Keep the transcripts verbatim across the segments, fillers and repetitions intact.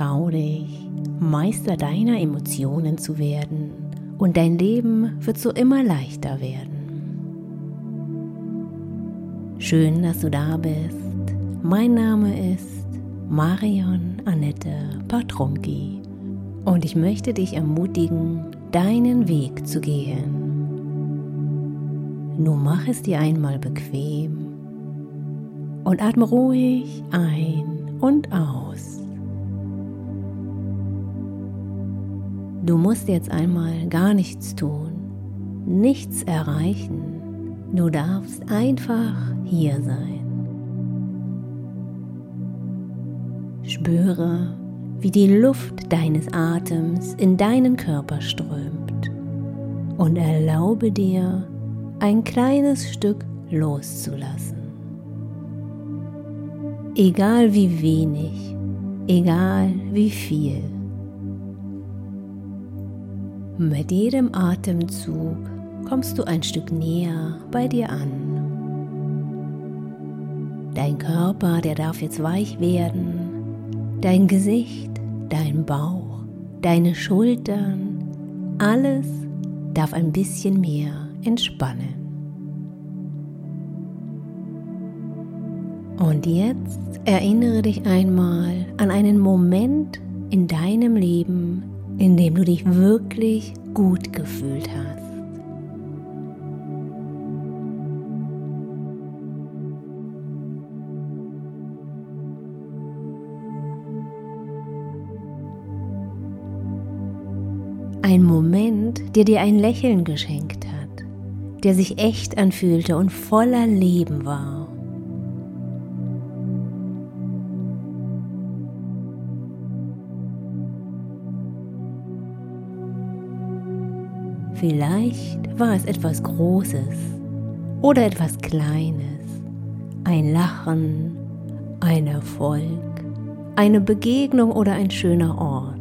Trau dich, Meister deiner Emotionen zu werden, und dein Leben wird so immer leichter werden. Schön, dass du da bist. Mein Name ist Marion Annette Patronki und ich möchte dich ermutigen, deinen Weg zu gehen. Nun mach es dir einmal bequem und atme ruhig ein und aus. Du musst jetzt einmal gar nichts tun, nichts erreichen. Du darfst einfach hier sein. Spüre, wie die Luft deines Atems in deinen Körper strömt und erlaube dir, ein kleines Stück loszulassen. Egal wie wenig, egal wie viel. Mit jedem Atemzug kommst du ein Stück näher bei dir an. Dein Körper, der darf jetzt weich werden. Dein Gesicht, dein Bauch, deine Schultern, alles darf ein bisschen mehr entspannen. Und jetzt erinnere dich einmal an einen Moment in deinem Leben, in dem du dich wirklich gut gefühlt hast. Ein Moment, der dir ein Lächeln geschenkt hat, der sich echt anfühlte und voller Leben war. Vielleicht war es etwas Großes oder etwas Kleines, ein Lachen, ein Erfolg, eine Begegnung oder ein schöner Ort.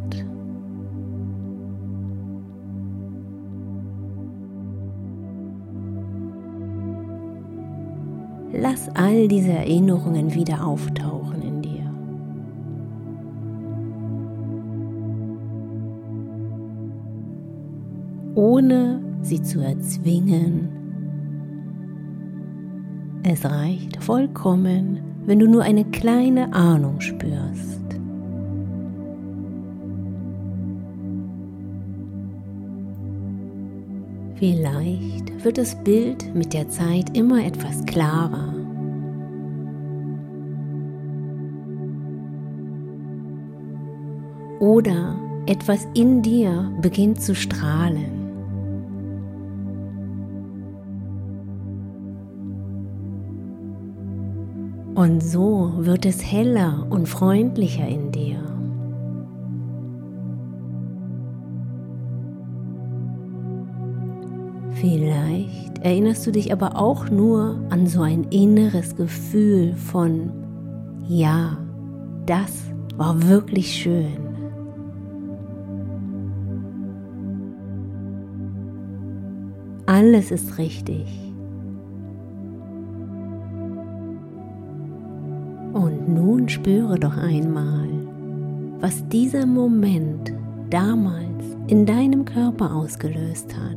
Lass all diese Erinnerungen wieder auftauchen in dir. Ohne sie zu erzwingen. Es reicht vollkommen, wenn du nur eine kleine Ahnung spürst. Vielleicht wird das Bild mit der Zeit immer etwas klarer. Oder etwas in dir beginnt zu strahlen. Und so wird es heller und freundlicher in dir. Vielleicht erinnerst du dich aber auch nur an so ein inneres Gefühl von, ja, das war wirklich schön. Alles ist richtig. Und nun spüre doch einmal, was dieser Moment damals in deinem Körper ausgelöst hat.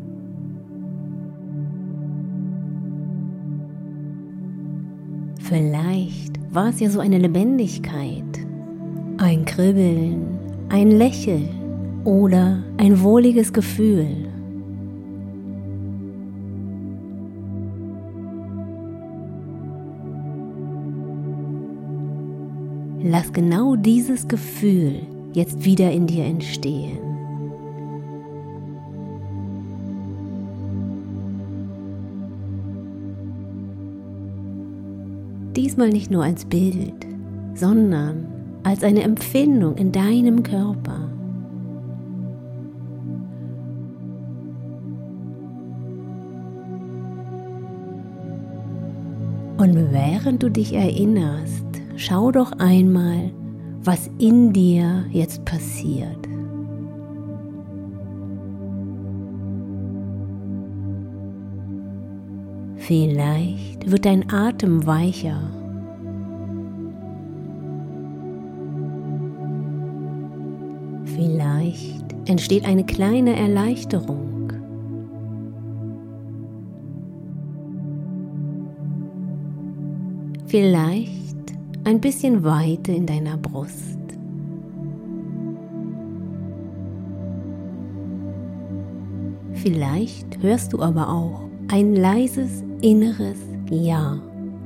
Vielleicht war es ja so eine Lebendigkeit, ein Kribbeln, ein Lächeln oder ein wohliges Gefühl. Lass genau dieses Gefühl jetzt wieder in dir entstehen. Diesmal nicht nur als Bild, sondern als eine Empfindung in deinem Körper. Und während du dich erinnerst, schau doch einmal, was in dir jetzt passiert. Vielleicht wird dein Atem weicher. Vielleicht entsteht eine kleine Erleichterung. Vielleicht ein bisschen Weite in deiner Brust. Vielleicht hörst du aber auch ein leises inneres Ja.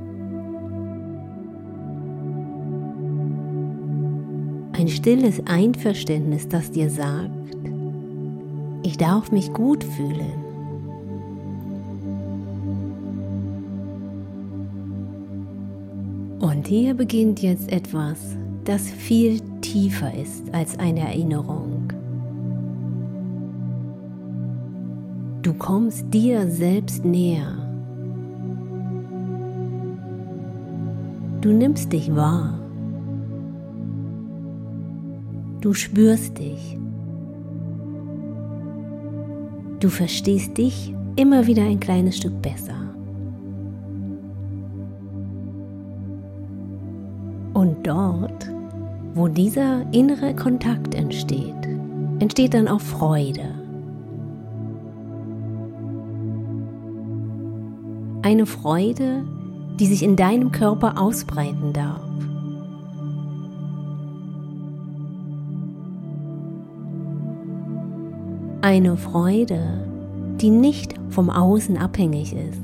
Ein stilles Einverständnis, das dir sagt, ich darf mich gut fühlen. Und hier beginnt jetzt etwas, das viel tiefer ist als eine Erinnerung. Du kommst dir selbst näher. Du nimmst dich wahr. Du spürst dich. Du verstehst dich immer wieder ein kleines Stück besser. Und dort, wo dieser innere Kontakt entsteht, entsteht dann auch Freude. Eine Freude, die sich in deinem Körper ausbreiten darf. Eine Freude, die nicht vom Außen abhängig ist.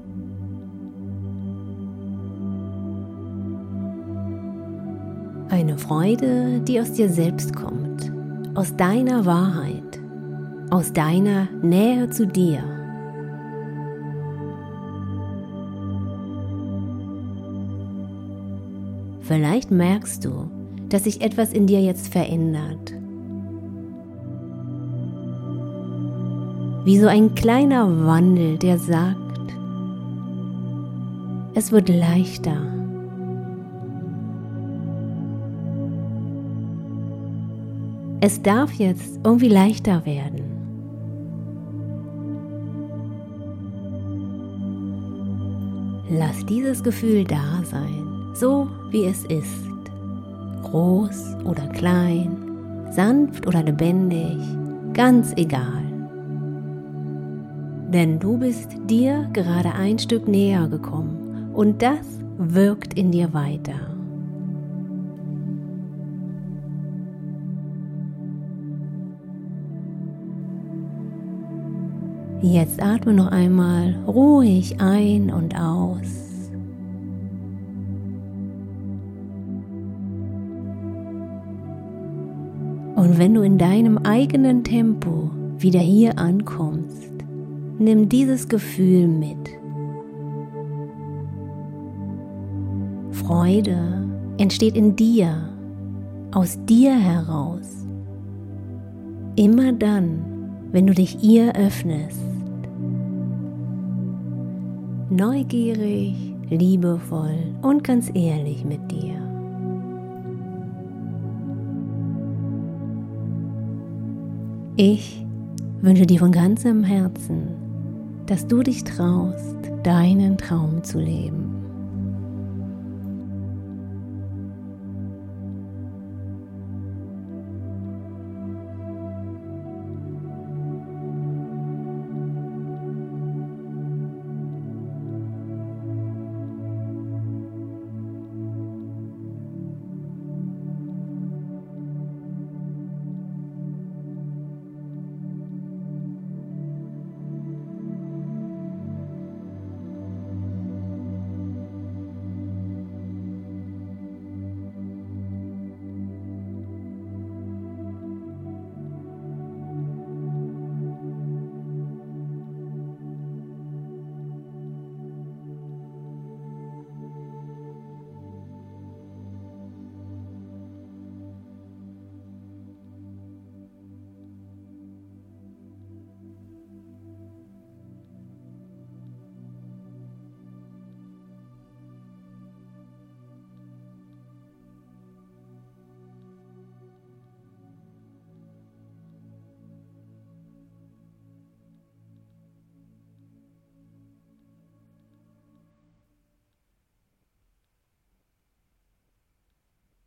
Eine Freude, die aus dir selbst kommt, aus deiner Wahrheit, aus deiner Nähe zu dir. Vielleicht merkst du, dass sich etwas in dir jetzt verändert. Wie so ein kleiner Wandel, der sagt, es wird leichter. Es darf jetzt irgendwie leichter werden. Lass dieses Gefühl da sein, so wie es ist. Groß oder klein, sanft oder lebendig, ganz egal. Denn du bist dir gerade ein Stück näher gekommen und das wirkt in dir weiter. Jetzt atme noch einmal ruhig ein und aus. Und wenn du in deinem eigenen Tempo wieder hier ankommst, nimm dieses Gefühl mit. Freude entsteht in dir, aus dir heraus. Immer dann, wenn du dich ihr öffnest. Neugierig, liebevoll und ganz ehrlich mit dir. Ich wünsche dir von ganzem Herzen, dass du dich traust, deinen Traum zu leben.